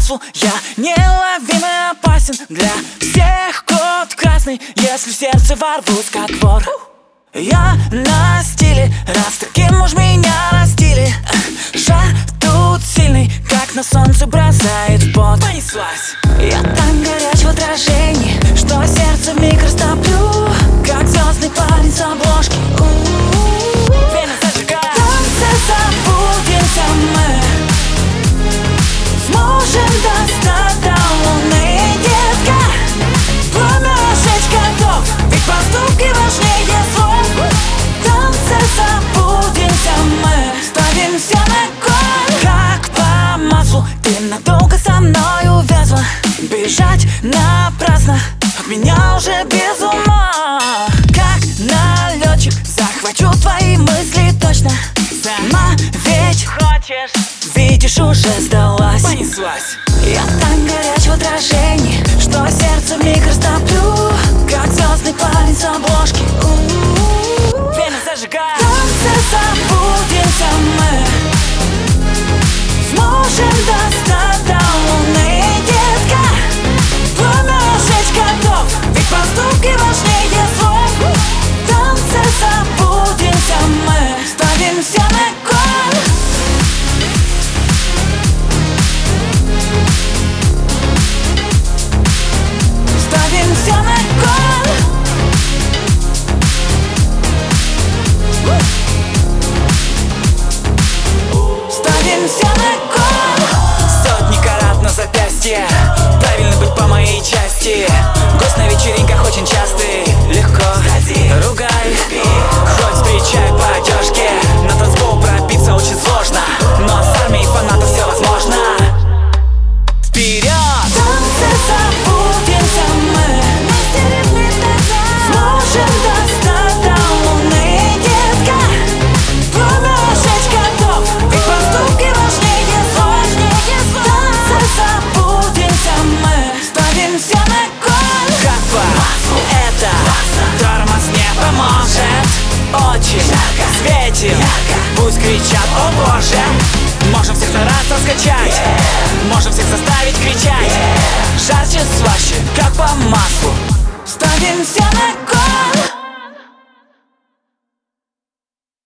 маслу. Я неуловим и опасен для всех. Код красный, если в сердце ворвусь как вор. Я на стиле, раз таким уж меня растили. Жар тут сильный, как на солнце бросает в пот. Понеслась. Я так горяч в отражении, что сердце вмиг растоплю, как звездный парень с обложки. Время зажигай. В танце забудемся мы, сможем достать до луны, детка. Пламя жечь готов, ведь поступки важнее слов. В танце забудемся мы, ставимся на кон. Как по маслу, ты надолго со мной увязла. Бежать напрасно, от меня уже без ума. Как налетчик, захвачу твои мысли точно. Сама ведь хочешь, видишь, уже сдалась. Понеслась. Я так горяч в отражении, что сердце вмиг растоплю, как звездный парень с обложки. Время зажигай. В танце забудемся мы, сможем достать до луны, детка. Пламя жечь готов, ведь поступки важнее слов. В танце забудемся мы, ставимся на кон. Ставимся на кон. Ставимся на кон. Сотни карат на запястье, правильно быть по моей части. Гость на вечеринках очень частый. Легко, ругай, хоть встречай по одежке. На танцпол пробиться очень сложно, но с армией фанатов все возможно. Вперед! В танце забудемся мы, сможем достать до луны, детка. Пламя жечь готов, ведь поступки важнее слов. В танце забудемся мы, ставимся на кон. Как по маслу это тормоз не поможет. Очень ярко светим, пусть кричат: о боже! Можем всех за раз раскачать, можем всех заставить кричать. Жарче, слаще, как по маслу, ставимся на кон.